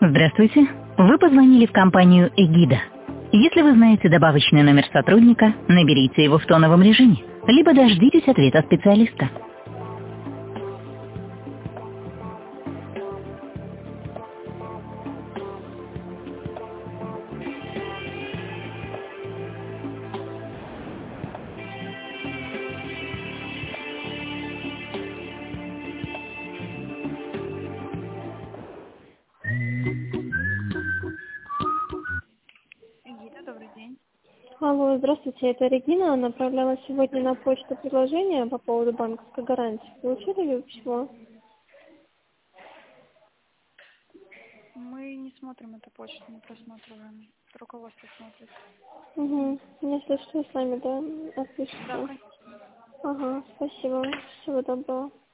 Здравствуйте. Вы позвонили в компанию «Эгида». Если вы знаете добавочный номер сотрудника, наберите его в тоновом режиме, либо дождитесь ответа специалиста. Гида, добрый день. Алло, здравствуйте, это Регина. Направляла сегодня на почту предложение по поводу банковской гарантии. Получили ли вы письмо? Мы не смотрим эту почту, не просматриваем. Руководство смотрит. Угу. Если что, с вами, да, Да, отпишите. конечно. Ага, спасибо. Всего доброго.